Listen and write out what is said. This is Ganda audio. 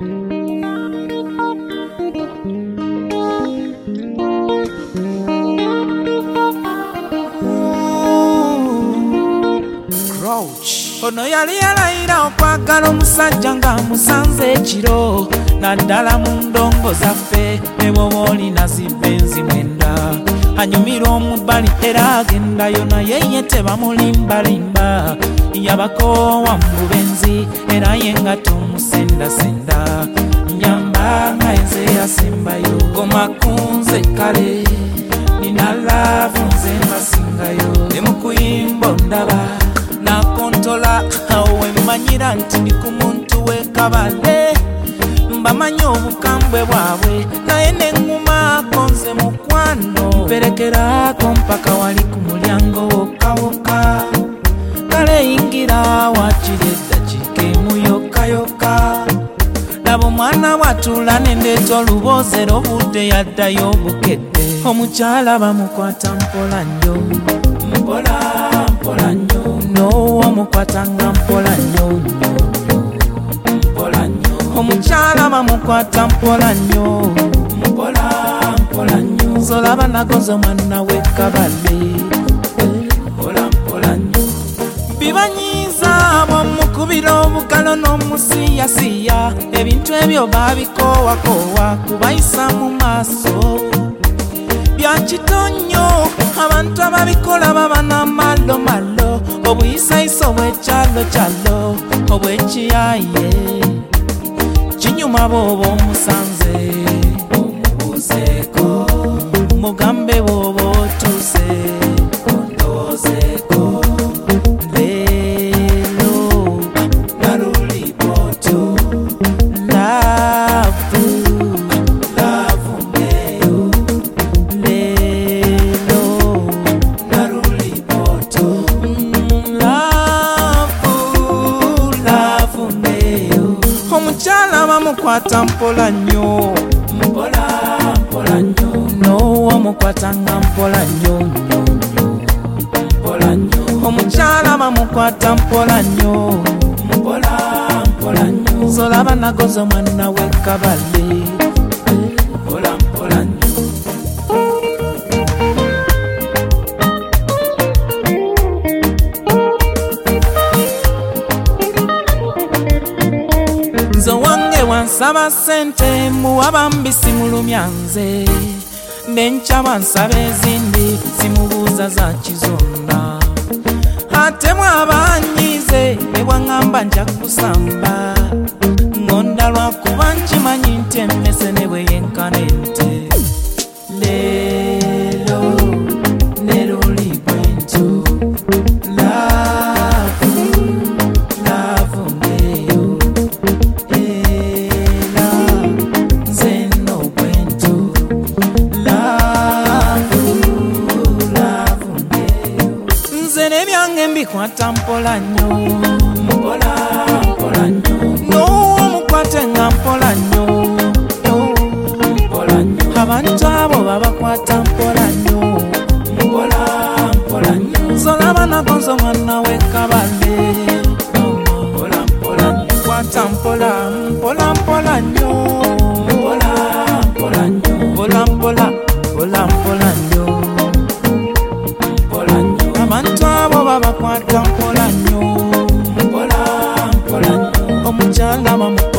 Ono yali yalayira okwagala omusajja nga musanze ekiro naddala mu ndongo zaffe ne bwoba olina zibenzi mwenda anyumira omubbali era agendayo naye ye tebamulimbalimba yabakoowa mu bubenzi era ye nga tomusendasenda nyamba nga enze yasembayo goma kunze kale nina laavu nze mbasingayo ne mu kuyimba ondaba nakontola awe manyira nti ndi ku muntu w'ekabale mbamanyi obukambwe bwabwe naye neŋŋuma konze mukwano mperekerako mpaka wali ku mulyango wokawoka kale yingira wakiri eddakiika emu yokayoka laba omwana bw'atuula nendeeta oluboozero obudde yaddayo obukedde omukyala bamukwata mpola nnyo mpola mpola nnyo omukwata nga mpola nnyo mpola nnyo omukyala bamukwata mpola nnyo mpola mpola nnyo zolaba nagoza omwana w'ekabale mpola mpola nnyo bibanyiiza bw'omukubira obugalo n'omusiyasiya ebintu ebyo baabikoowakoowa kubayisa mu maaso byakitonyo abantu ababikola baba n'amalomalo obuyisayisa obw'ekyalo kyalo obw'ekiyaye kinyuma bw'oba omusanze omubuuzeeko mugambe bw'oba otuuse ondowoozeeko leero nalulibooto laavu laavu ngeyo leero nalulibooto omukyala bamukwata mpola nnyo mpola mpola nnyo n'owomukwata nga mpola nnyo mpola nnyo omukyala bamukwata mpola nnyo mpola mpola nnyo zolaba nagoza omwana w'ekabale mpola mpola nnyo nze wange wansaba sente muwaba mbisi mulumya nze nenkya bansaba ezindi zimubuuza za kizonna ate mwabanyize ne bwaŋŋamba nja kusamba ngonda lwakuba nkimanyi nti emmese ne bwe yenkana ente leero ne luli bwentyo mbikukwata mpola nnyo mpola mpola nnyo n'omukwate nga mpola nnyo mpola nnyo abantu abo babakwata mpola nnyo mpola mpola nnyo zolaba nagonza omwana w'ekabale mpola mpola nnyo kwata mpola mpola mpola nnyo mpola mpola nnyo mpola mpola mpola mpola nnyo abantu abo babakwata mpola nnyo mpola mpola nnyo omukyala